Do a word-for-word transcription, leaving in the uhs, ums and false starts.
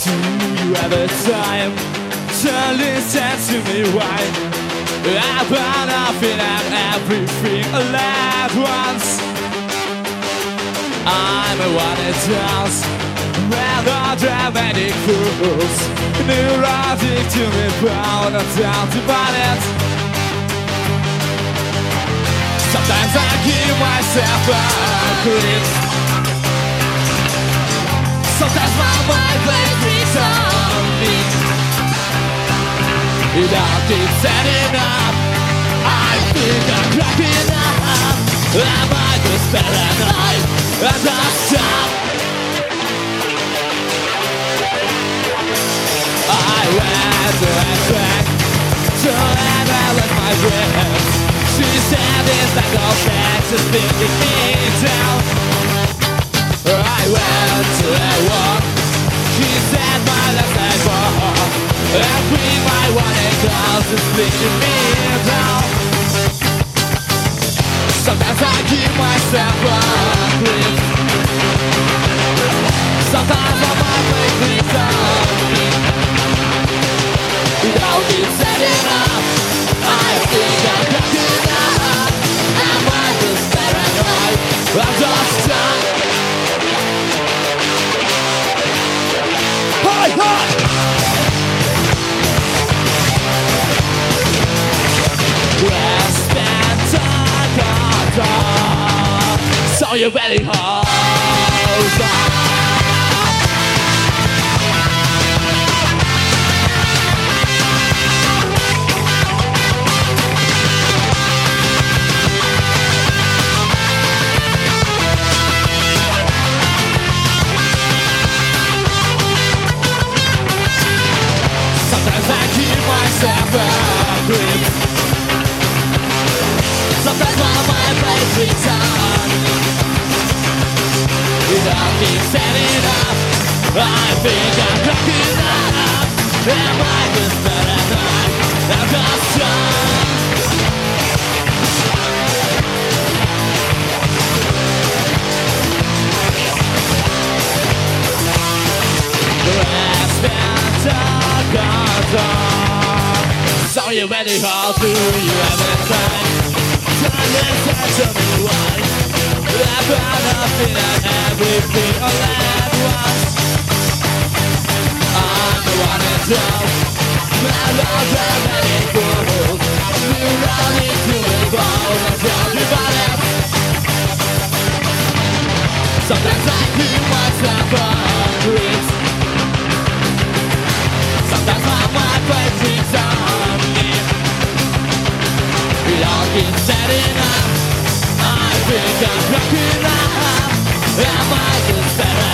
Do you have a time to listen to me? Why? I burn nothing and everything all at once. I'm a one that does rather dramatic fools. Neurotic to me, proud and down to it. Sometimes I give myself a grip. Sometimes my mind plays tricks on me. It all keeps setting up. I think I'm cracking up. Am I just paranoid? And I stop. I went and back to land I let my breath. She said it's like all sex is thinking me down. I went to a walk. She said my last night walk. And queen my one and girls is thinking me down. Sometimes I give myself a grip. Sometimes I might play tricks on me. It all keeps setting up. I think I'm cracking up. Am I just paranoid? I'm just stuck. Hi, hi! Rest and talk, so you really hold on. Sometimes I keep myself a grip. Sometimes my mind plays tricks on me. It all keeps setting up. I think I'm cracking up. Am I just paranoid? I'm just drunk. Rest and talk on talk. So you ready? How do you have a time? To listen to me, why? I found nothing and everything all at once. I'm the one that does. My love and many fools. You run into the ball and tell me about it. Sometimes I keep myself on risk. Sometimes my mind plays tricks on me. It all keeps setting up. I think I'm cracking up. Am I just better?